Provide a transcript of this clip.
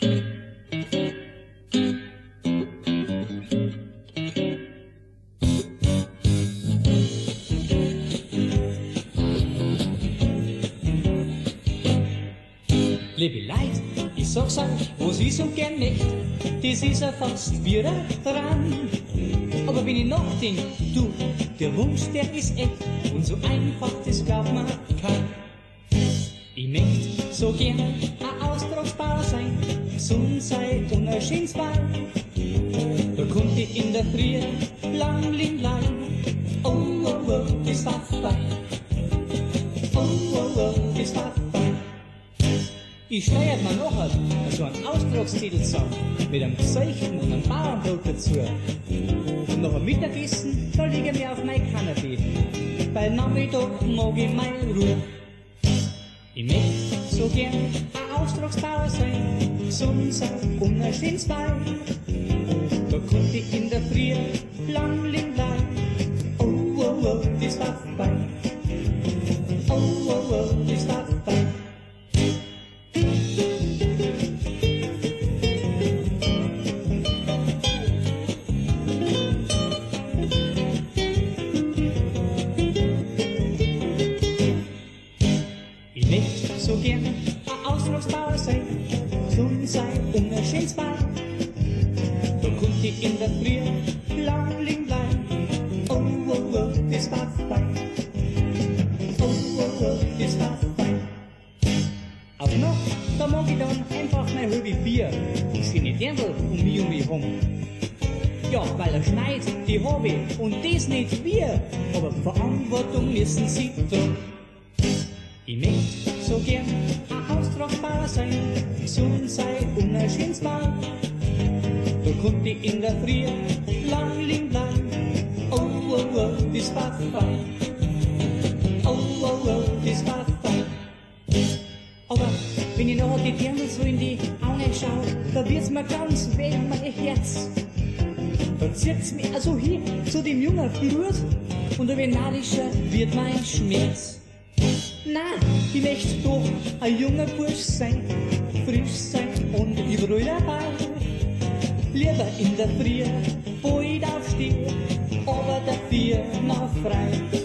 Liebe Leid, ich sag's euch, was ich so gern möcht, das ist ja fast wieder dran. Aber wenn ich nachdenk, du, der Wunsch, der ist echt und so einfach, das glaubt man kann. Ich möcht so gern ein Austragsbauer sein, gesund sein und ein schönes Bein. Da konnte ich in der Früh lang liegen bleiben. Oh, oh, oh, das war fein. Oh, oh, oh, das war fein. Ich steuert mir nachher so einen Austragstitel zusammen, mit einem Zeichen und einem Bauernbrot dazu. Und nach dem Mittagessen, da liege ich mir auf mein Kanapee. Bei Nachmittag mag ich meine Ruhe. Ich möcht so gern ein Austragsbauer sein, gesund sein und ein schönes Bein. Da konnte ich in der Früh lang liegen bleiben. Oh, oh, oh, das war fein. Oh, oh, oh, das war fein. Ich möcht so gern ein Austragsbauer sein, gesund sein und ein schönes Bein. Da konnte ich in der Früh lang liegen bleiben. Oh, oh, oh, das war fein. Oh, oh, oh, das war fein. Auf Nacht, da mag ich dann einfach mein halbe Bier. Ich seh nicht Dirndl um mich herum. Ja, weil er schneit, die hab ich und das nicht wir. Aber Verantwortung müssen sie tragen. Ich möcht so gern ein Austragsbauer sein, gesund sein und ein schönes Bein. Da konnte ich in der Früh lang liegen bleiben. Oh, oh, oh, das war fein. Oh, oh, oh, das war fein. Aber wenn ich nachher die Dirndl so in die Augen schau, da wird's mir ganz weh um mein Herz. Dann zieht's mich also hin zu dem jungen Blut und ein venalischer wird mein Schmerz. Nein, ich möcht doch ein junger Bursch sein, frisch sein und überall dabei. Lieber in der Früh, wo ich aufstehe, aber dafür noch frei.